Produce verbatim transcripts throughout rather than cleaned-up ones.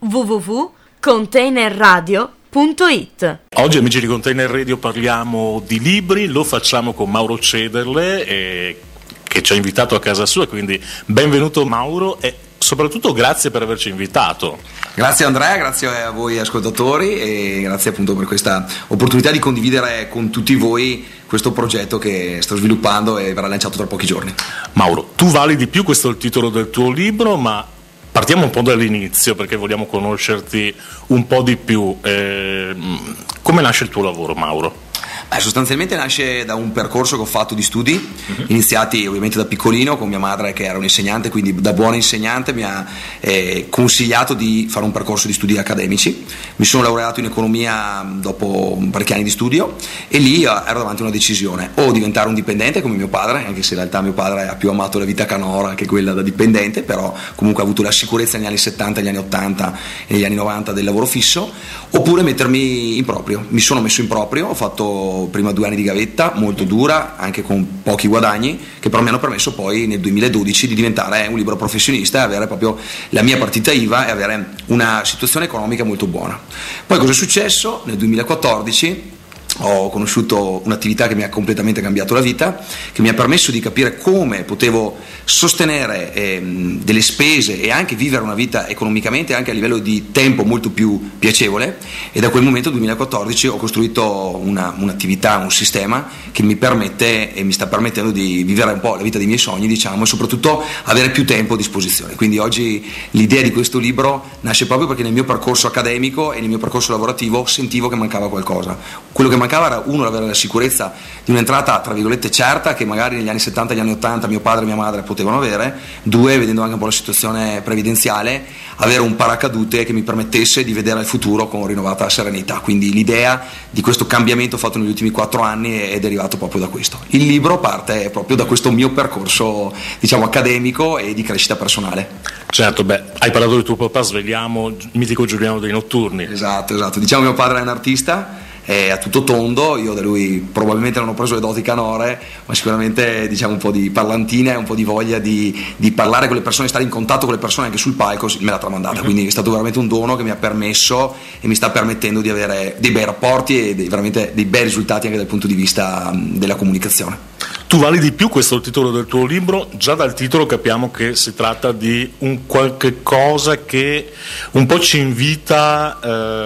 w w w punto container radio punto it. Oggi, amici di Container Radio, parliamo di libri, lo facciamo con Mauro Cederle, eh, che ci ha invitato a casa sua, quindi benvenuto Mauro e soprattutto grazie per averci invitato. Grazie Andrea, grazie a voi ascoltatori e grazie appunto per questa opportunità di condividere con tutti voi questo progetto che sto sviluppando e verrà lanciato tra pochi giorni. Mauro, tu vali di più, questo è il titolo del tuo libro, ma partiamo un po' dall'inizio perché vogliamo conoscerti un po' di più. Eh, come nasce il tuo lavoro, Mauro? Eh, sostanzialmente nasce da un percorso che ho fatto di studi, uh-huh. iniziati ovviamente da piccolino con mia madre che era un'insegnante, quindi da buona insegnante mi ha eh, consigliato di fare un percorso di studi accademici. Mi sono laureato in economia dopo parecchi anni di studio e lì ero davanti a una decisione: o diventare un dipendente come mio padre, anche se in realtà mio padre ha più amato la vita canora che quella da dipendente, però comunque ha avuto la sicurezza negli anni settanta, negli anni ottanta e negli anni novanta del lavoro fisso, oppure mettermi in proprio. Mi sono messo in proprio, ho fatto prima due anni di gavetta molto dura, anche con pochi guadagni, che però mi hanno permesso poi nel duemiladodici di diventare un libero professionista e avere proprio la mia partita I V A e avere una situazione economica molto buona. Poi cosa è successo? Nel duemilaquattordici ho conosciuto un'attività che mi ha completamente cambiato la vita, che mi ha permesso di capire come potevo sostenere ehm, delle spese e anche vivere una vita economicamente anche a livello di tempo molto più piacevole, e da quel momento duemilaquattordici ho costruito una, un'attività, un sistema che mi permette e mi sta permettendo di vivere un po' la vita dei miei sogni, diciamo, e soprattutto avere più tempo a disposizione. Quindi oggi l'idea di questo libro nasce proprio perché nel mio percorso accademico e nel mio percorso lavorativo sentivo che mancava qualcosa. Quello che mancava era, uno, avere la sicurezza di un'entrata tra virgolette certa che magari negli anni settanta e negli anni ottanta mio padre e mia madre potevano avere; due, vedendo anche un po' la situazione previdenziale, avere un paracadute che mi permettesse di vedere il futuro con rinnovata serenità. Quindi l'idea di questo cambiamento fatto negli ultimi quattro anni è derivato proprio da questo. Il libro parte proprio da questo mio percorso, diciamo, accademico e di crescita personale. Certo, beh, hai parlato di tuo papà, svegliamo il mitico Giuliano dei Notturni. Esatto, esatto. Diciamo che mio padre è un artista, è a tutto tondo. Io da lui probabilmente non ho preso le doti canore, ma sicuramente, diciamo, un po' di parlantina e un po' di voglia di, di parlare con le persone, stare in contatto con le persone anche sul palco me l'ha tramandata. Uh-huh. Quindi è stato veramente un dono che mi ha permesso e mi sta permettendo di avere dei bei rapporti e dei, veramente dei bei risultati anche dal punto di vista della comunicazione. Tu vali di più, questo è il titolo del tuo libro. Già dal titolo capiamo che si tratta di un qualche cosa che un po' ci invita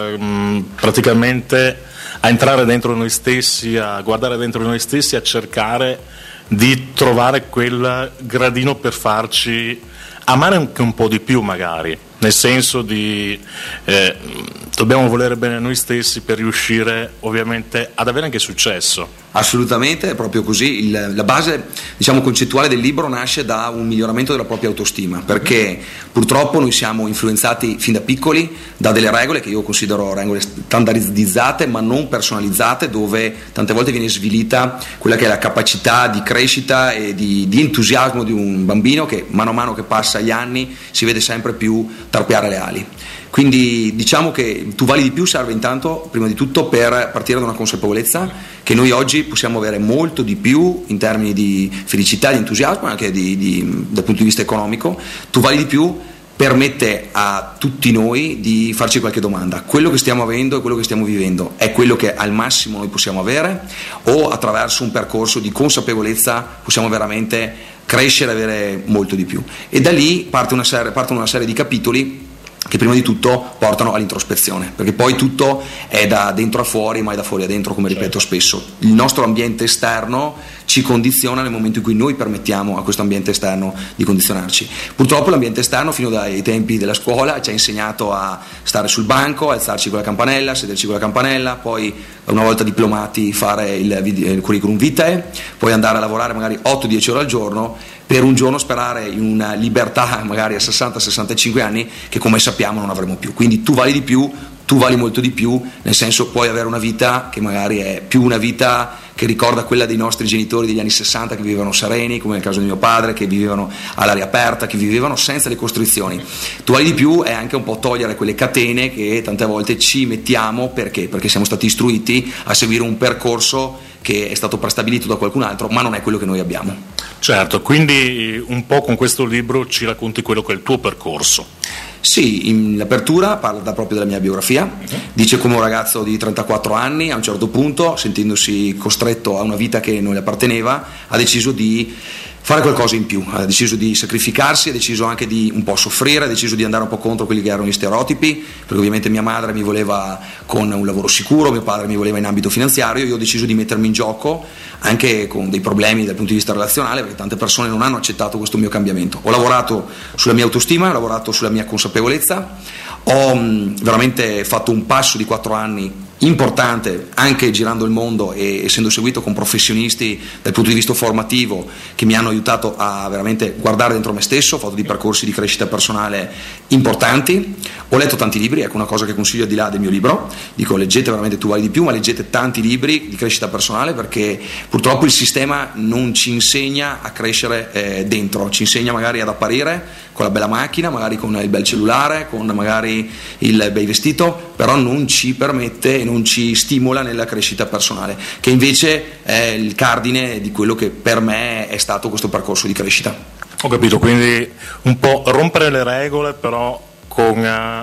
eh, praticamente a entrare dentro noi stessi, a guardare dentro noi stessi, a cercare di trovare quel gradino per farci amare anche un po' di più, magari, nel senso di eh, dobbiamo volere bene a noi stessi per riuscire ovviamente ad avere anche successo. Assolutamente, è proprio così. Il, la base, diciamo, concettuale del libro nasce da un miglioramento della propria autostima, perché purtroppo noi siamo influenzati fin da piccoli da delle regole che io considero regole standardizzate ma non personalizzate, dove tante volte viene svilita quella che è la capacità di crescita e di, di entusiasmo di un bambino che mano a mano che passa gli anni si vede sempre più tarpiare le ali. Quindi diciamo che Tu vali di più serve intanto, prima di tutto, per partire da una consapevolezza che noi oggi possiamo avere molto di più in termini di felicità, di entusiasmo, anche di, di, dal punto di vista economico. Tu vali di più permette a tutti noi di farci qualche domanda: quello che stiamo avendo e quello che stiamo vivendo è quello che al massimo noi possiamo avere, o attraverso un percorso di consapevolezza possiamo veramente crescere e avere molto di più? E da lì parte una serie, partono una serie di capitoli che prima di tutto portano all'introspezione, perché poi tutto è da dentro a fuori, mai da fuori a dentro, come ripeto spesso. Il nostro ambiente esterno ci condiziona nel momento in cui noi permettiamo a questo ambiente esterno di condizionarci. Purtroppo l'ambiente esterno, fino dai tempi della scuola, ci ha insegnato a stare sul banco, alzarci con la campanella, sederci con la campanella, poi una volta diplomati fare il, il curriculum vitae, poi andare a lavorare magari otto dieci ore al giorno, per un giorno sperare in una libertà magari a sessanta sessantacinque anni che, come sappiamo, non avremo più. Quindi tu vali di più, tu vali molto di più, nel senso puoi avere una vita che magari è più una vita che ricorda quella dei nostri genitori degli anni sessanta, che vivevano sereni, come nel caso di mio padre, che vivevano all'aria aperta, che vivevano senza le costrizioni. Tu vali di più è anche un po' togliere quelle catene che tante volte ci mettiamo, perché? Perché siamo stati istruiti a seguire un percorso che è stato prestabilito da qualcun altro, ma non è quello che noi abbiamo. Certo, quindi un po' con questo libro ci racconti quello che è il tuo percorso. Sì, in l'apertura parla proprio della mia biografia, dice come un ragazzo di trentaquattro anni a un certo punto, sentendosi costretto a una vita che non gli apparteneva, ha deciso di fare qualcosa in più, ha deciso di sacrificarsi, ha deciso anche di un po' soffrire, ha deciso di andare un po' contro quelli che erano gli stereotipi, perché ovviamente mia madre mi voleva con un lavoro sicuro, mio padre mi voleva in ambito finanziario, io ho deciso di mettermi in gioco anche con dei problemi dal punto di vista relazionale, perché tante persone non hanno accettato questo mio cambiamento. Ho lavorato sulla mia autostima, ho lavorato sulla mia consapevolezza, ho mh, veramente fatto un passo di quattro anni importante anche girando il mondo e essendo seguito con professionisti dal punto di vista formativo che mi hanno aiutato a veramente guardare dentro me stesso. Ho fatto dei percorsi di crescita personale importanti, ho letto tanti libri, ecco una cosa che consiglio al di là del mio libro, dico leggete veramente Tu vali di più, ma leggete tanti libri di crescita personale, perché purtroppo il sistema non ci insegna a crescere eh, dentro, ci insegna magari ad apparire con la bella macchina, magari con il bel cellulare, con magari il bel vestito, però non ci permette e non ci stimola nella crescita personale, che invece è il cardine di quello che per me è stato questo percorso di crescita. Ho capito, quindi un po' rompere le regole però con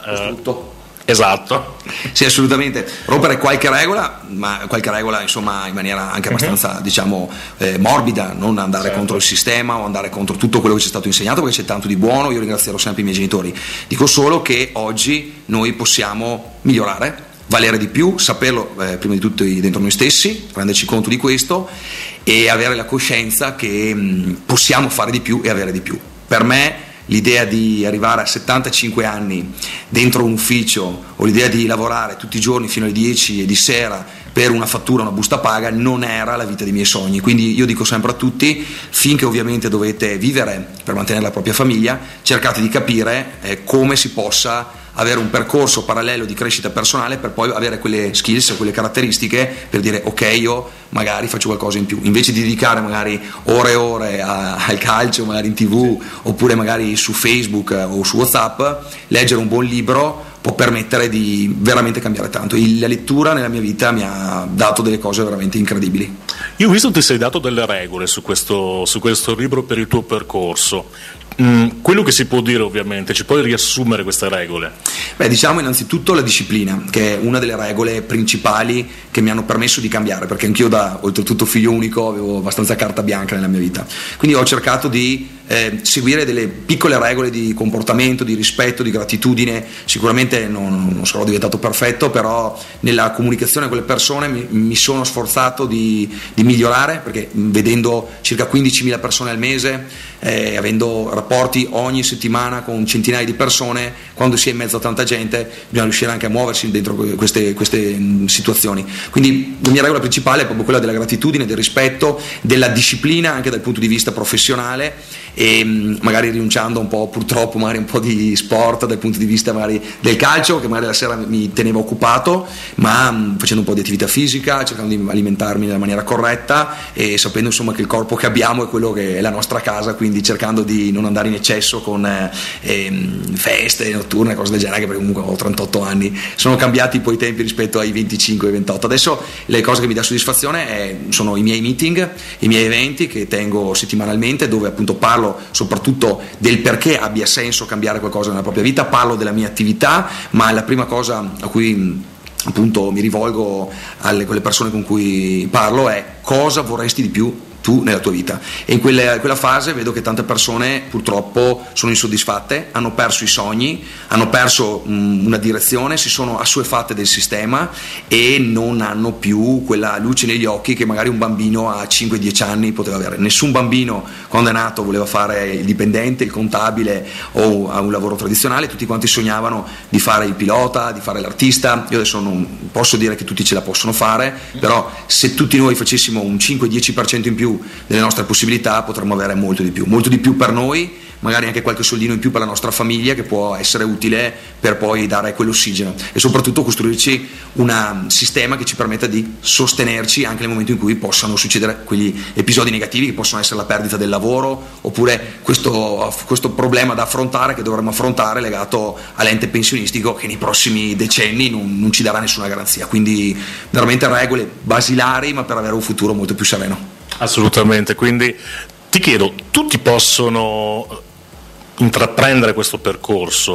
eh, esatto. Sì, assolutamente, rompere qualche regola, ma qualche regola insomma in maniera anche abbastanza uh-huh. diciamo eh, morbida, non andare certo. contro il sistema o andare contro tutto quello che ci è stato insegnato, perché c'è tanto di buono. Io ringrazierò sempre i miei genitori, dico solo che oggi noi possiamo migliorare, valere di più, saperlo eh, prima di tutto dentro noi stessi, renderci conto di questo e avere la coscienza che mh, possiamo fare di più e avere di più. Per me l'idea di arrivare a settantacinque anni dentro un ufficio o l'idea di lavorare tutti i giorni fino alle dieci e di sera per una fattura, una busta paga, non era la vita dei miei sogni. Quindi io dico sempre a tutti, finché ovviamente dovete vivere per mantenere la propria famiglia, cercate di capire eh, come si possa avere un percorso parallelo di crescita personale per poi avere quelle skills, quelle caratteristiche per dire ok, io magari faccio qualcosa in più, invece di dedicare magari ore e ore a, al calcio, magari in tv oppure magari su Facebook o su WhatsApp. Leggere un buon libro può permettere di veramente cambiare tanto. La lettura nella mia vita mi ha dato delle cose veramente incredibili. Io ho visto che ti sei dato delle regole su questo, su questo libro per il tuo percorso. Mm, quello che si può dire ovviamente, ci puoi riassumere queste regole? Beh, diciamo innanzitutto la disciplina, che è una delle regole principali che mi hanno permesso di cambiare, perché anch'io da oltretutto figlio unico avevo abbastanza carta bianca nella mia vita, quindi ho cercato di eh, seguire delle piccole regole di comportamento, di rispetto, di gratitudine. Sicuramente non, non sarò diventato perfetto, però nella comunicazione con le persone mi, mi sono sforzato di, di migliorare, perché vedendo circa quindicimila persone al mese, eh, avendo rapporti ogni settimana con centinaia di persone, quando si è in mezzo a tanta gente bisogna riuscire anche a muoversi dentro queste, queste situazioni. Quindi la mia regola principale è proprio quella della gratitudine, del rispetto, della disciplina anche dal punto di vista professionale, e magari rinunciando un po', purtroppo magari un po' di sport dal punto di vista magari del calcio, che magari la sera mi teneva occupato, ma facendo un po' di attività fisica, cercando di alimentarmi nella maniera corretta e sapendo insomma che il corpo che abbiamo è quello che è la nostra casa, quindi cercando di non andare in eccesso con eh, feste notturne, cose del genere, che perché comunque ho trentotto anni, sono cambiati poi i tempi rispetto ai venticinque e ventotto. Adesso le cose che mi dà soddisfazione è, sono i miei meeting, i miei eventi che tengo settimanalmente, dove appunto parlo soprattutto del perché abbia senso cambiare qualcosa nella propria vita, parlo della mia attività, ma la prima cosa a cui appunto mi rivolgo alle quelle persone con cui parlo è: cosa vorresti di più tu nella tua vita? E in quella, quella fase vedo che tante persone purtroppo sono insoddisfatte, hanno perso i sogni, hanno perso mh, una direzione, si sono assuefatte del sistema e non hanno più quella luce negli occhi che magari un bambino a cinque dieci anni poteva avere. Nessun bambino quando è nato voleva fare il dipendente, il contabile o un lavoro tradizionale, tutti quanti sognavano di fare il pilota, di fare l'artista. Io adesso non posso dire che tutti ce la possono fare, però se tutti noi facessimo un cinque dieci per cento in più delle nostre possibilità potremmo avere molto di più, molto di più per noi, magari anche qualche soldino in più per la nostra famiglia, che può essere utile per poi dare quell'ossigeno e soprattutto costruirci un sistema che ci permetta di sostenerci anche nel momento in cui possano succedere quegli episodi negativi, che possono essere la perdita del lavoro oppure questo, questo problema da affrontare, che dovremmo affrontare, legato all'ente pensionistico, che nei prossimi decenni non, non ci darà nessuna garanzia. Quindi veramente regole basilari, ma per avere un futuro molto più sereno. Assolutamente, quindi ti chiedo, tutti possono intraprendere questo percorso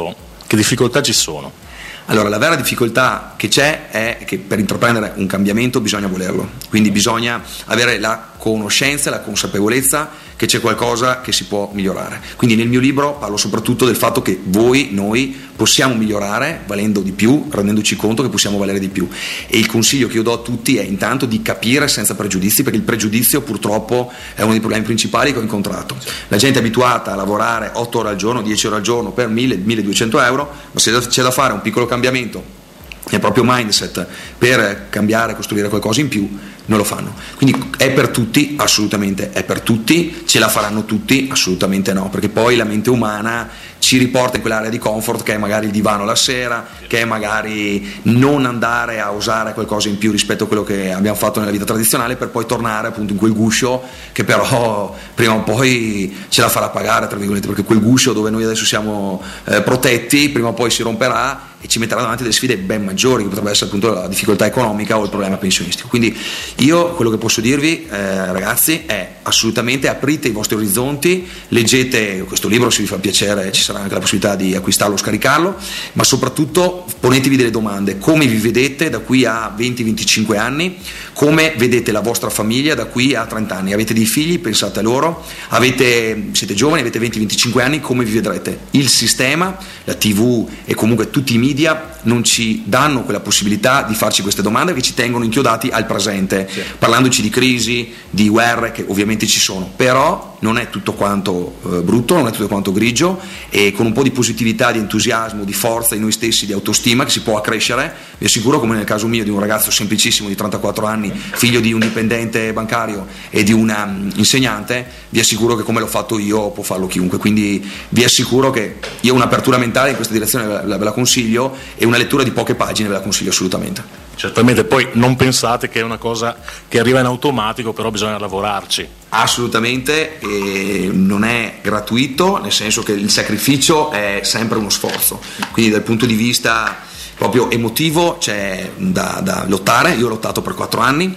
Che difficoltà ci sono? Allora, la vera difficoltà che c'è è che per intraprendere un cambiamento bisogna volerlo, quindi bisogna avere la conoscenza e la consapevolezza che c'è qualcosa che si può migliorare. Quindi nel mio libro parlo soprattutto del fatto che voi, noi, possiamo migliorare valendo di più, rendendoci conto che possiamo valere di più. E il consiglio che io do a tutti è intanto di capire senza pregiudizi, perché il pregiudizio purtroppo è uno dei problemi principali che ho incontrato. La gente è abituata a lavorare otto ore al giorno, dieci ore al giorno per mille milleduecento euro, ma se c'è da fare un piccolo cambiamento nel proprio mindset per cambiare, costruire qualcosa in più, non lo fanno. Quindi è per tutti? Assolutamente è per tutti. Ce la faranno tutti? Assolutamente no, perché poi la mente umana ci riporta in quell'area di comfort che è magari il divano la sera, che è magari non andare a usare qualcosa in più rispetto a quello che abbiamo fatto nella vita tradizionale, per poi tornare appunto in quel guscio che però prima o poi ce la farà pagare, tra virgolette, perché quel guscio dove noi adesso siamo eh, protetti prima o poi si romperà e ci metterà davanti delle sfide ben maggiori, che potrebbe essere appunto la difficoltà economica o il problema pensionistico. Quindi io quello che posso dirvi eh, ragazzi è assolutamente aprite i vostri orizzonti, leggete questo libro se vi fa piacere, ci sarà anche la possibilità di acquistarlo o scaricarlo, ma soprattutto ponetevi delle domande: come vi vedete da qui a venti venticinque anni, come vedete la vostra famiglia da qui a trenta anni, avete dei figli, pensate a loro, avete, siete giovani, avete venti venticinque anni, come vi vedrete? Il sistema, la tivù e comunque tutti i media non ci danno quella possibilità di farci queste domande, che ci tengono inchiodati al presente, sì, parlandoci di crisi, di guerre che ovviamente ci sono, però non è tutto quanto eh, brutto, non è tutto quanto grigio, e con un po' di positività, di entusiasmo, di forza di noi stessi, di autostima che si può accrescere, vi assicuro, come nel caso mio di un ragazzo semplicissimo di trentaquattro anni, figlio di un dipendente bancario e di una um, insegnante, vi assicuro che come l'ho fatto io può farlo chiunque. Quindi vi assicuro che io un'apertura mentale in questa direzione ve la, ve la consiglio, e una lettura di poche pagine ve la consiglio assolutamente. Certamente, poi non pensate che è una cosa che arriva in automatico, però bisogna lavorarci. Assolutamente, e non è gratuito, nel senso che il sacrificio è sempre uno sforzo, quindi dal punto di vista proprio emotivo c'è da, da lottare. Io ho lottato per quattro anni,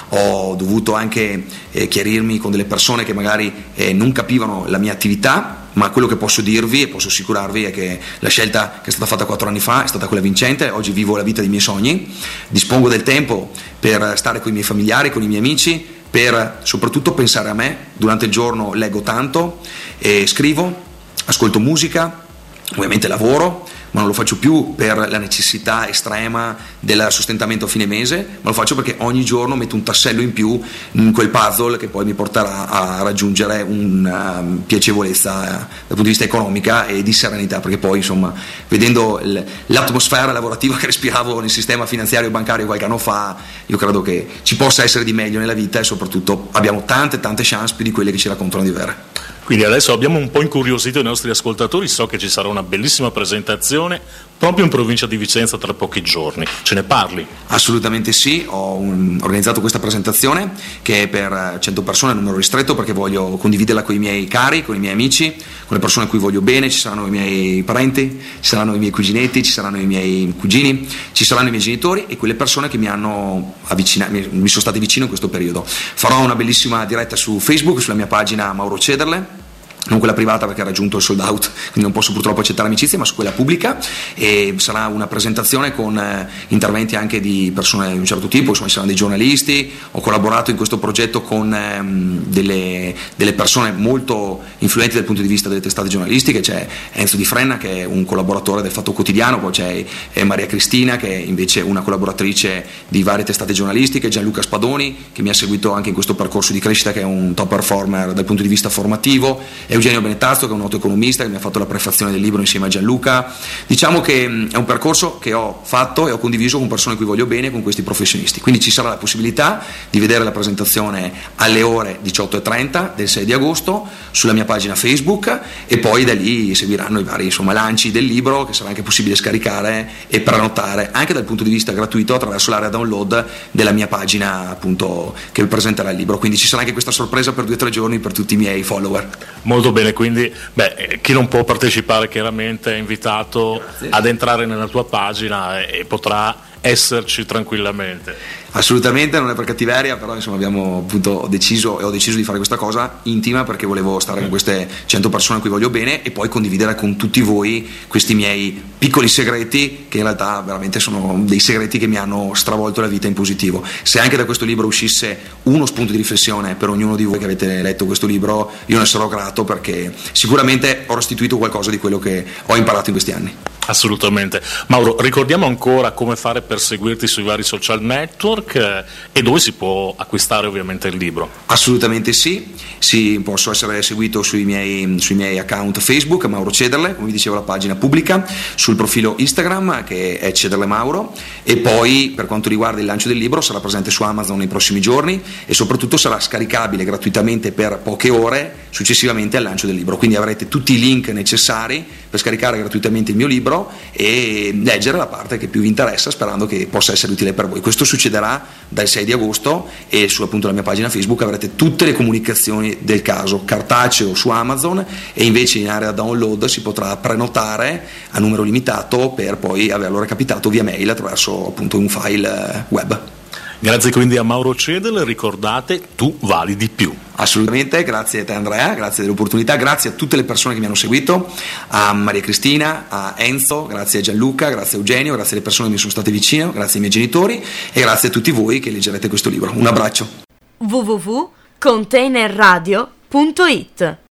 ho dovuto anche eh, chiarirmi con delle persone che magari eh, non capivano la mia attività, ma quello che posso dirvi e posso assicurarvi è che la scelta che è stata fatta quattro anni fa è stata quella vincente. Oggi vivo la vita dei miei sogni, dispongo del tempo per stare con i miei familiari, con i miei amici, per soprattutto pensare a me. Durante il giorno leggo tanto, e scrivo, ascolto musica, ovviamente lavoro, ma non lo faccio più per la necessità estrema del sostentamento a fine mese, ma lo faccio perché ogni giorno metto un tassello in più in quel puzzle che poi mi porterà a raggiungere una piacevolezza dal punto di vista economica e di serenità, perché poi insomma, vedendo l'atmosfera lavorativa che respiravo nel sistema finanziario e bancario qualche anno fa, io credo che ci possa essere di meglio nella vita, e soprattutto abbiamo tante tante chance più di quelle che ci raccontano di vere. Quindi adesso abbiamo un po' incuriosito i nostri ascoltatori, so che ci sarà una bellissima presentazione proprio in provincia di Vicenza tra pochi giorni. Ce ne parli? Assolutamente sì, ho un, organizzato questa presentazione che è per cento persone, numero ristretto, perché voglio condividerla con i miei cari, con i miei amici, con le persone a cui voglio bene. Ci saranno i miei parenti, ci saranno i miei cuginetti, ci saranno i miei cugini, ci saranno i miei genitori e quelle persone che mi hanno avvicinato, mi sono stati vicino in questo periodo. Farò una bellissima diretta su Facebook, sulla mia pagina Mauro Cederle, non quella privata perché ha raggiunto il sold out, quindi non posso purtroppo accettare amicizie, ma su quella pubblica, e sarà una presentazione con eh, interventi anche di persone di un certo tipo, insomma ci saranno dei giornalisti. Ho collaborato in questo progetto con ehm, delle, delle persone molto influenti dal punto di vista delle testate giornalistiche. C'è Enzo Di Frenna, che è un collaboratore del Fatto Quotidiano, poi c'è eh, Maria Cristina, che è invece una collaboratrice di varie testate giornalistiche, Gianluca Spadoni, che mi ha seguito anche in questo percorso di crescita, che è un top performer dal punto di vista formativo, Eugenio Benetazzo, che è un noto economista, che mi ha fatto la prefazione del libro insieme a Gianluca. Diciamo che mh, è un percorso che ho fatto e ho condiviso con persone a cui voglio bene, con questi professionisti, quindi ci sarà la possibilità di vedere la presentazione alle ore diciotto e trenta del sei di agosto sulla mia pagina Facebook, e poi da lì seguiranno i vari insomma lanci del libro, che sarà anche possibile scaricare e prenotare anche dal punto di vista gratuito attraverso l'area download della mia pagina, appunto, che presenterà il libro. Quindi ci sarà anche questa sorpresa per due o tre giorni per tutti i miei follower. Molto bene, quindi beh, chi non può partecipare chiaramente è invitato Grazie. ad entrare nella tua pagina e potrà esserci tranquillamente. Assolutamente, non è per cattiveria, però insomma abbiamo appunto deciso e ho deciso di fare questa cosa intima perché volevo stare con queste cento persone a cui voglio bene e poi condividere con tutti voi questi miei piccoli segreti che in realtà veramente sono dei segreti che mi hanno stravolto la vita in positivo. Se anche da questo libro uscisse uno spunto di riflessione per ognuno di voi che avete letto questo libro, io ne sarò grato perché sicuramente ho restituito qualcosa di quello che ho imparato in questi anni. Assolutamente. Mauro, ricordiamo ancora come fare per seguirti sui vari social network eh, e dove si può acquistare ovviamente il libro. Assolutamente sì, sì, posso essere seguito sui miei, sui miei account Facebook, Mauro Cederle, come vi dicevo la pagina pubblica, sul profilo Instagram che è Cederle Mauro, e poi per quanto riguarda il lancio del libro sarà presente su Amazon nei prossimi giorni e soprattutto sarà scaricabile gratuitamente per poche ore successivamente al lancio del libro, quindi avrete tutti i link necessari per scaricare gratuitamente il mio libro e leggere la parte che più vi interessa, sperando che possa essere utile per voi. Questo succederà dal sei di agosto e su appunto la mia pagina Facebook avrete tutte le comunicazioni del caso, cartaceo su Amazon, e invece in area download si potrà prenotare a numero limitato per poi averlo recapitato via mail attraverso appunto un file web. Grazie quindi a Mauro Cederle, ricordate, tu vali di più. Assolutamente, grazie a te Andrea, grazie dell'opportunità, grazie a tutte le persone che mi hanno seguito, a Maria Cristina, a Enzo, grazie a Gianluca, grazie a Eugenio, grazie alle persone che mi sono state vicine, grazie ai miei genitori e grazie a tutti voi che leggerete questo libro. Un abbraccio. w w w punto containerradio punto it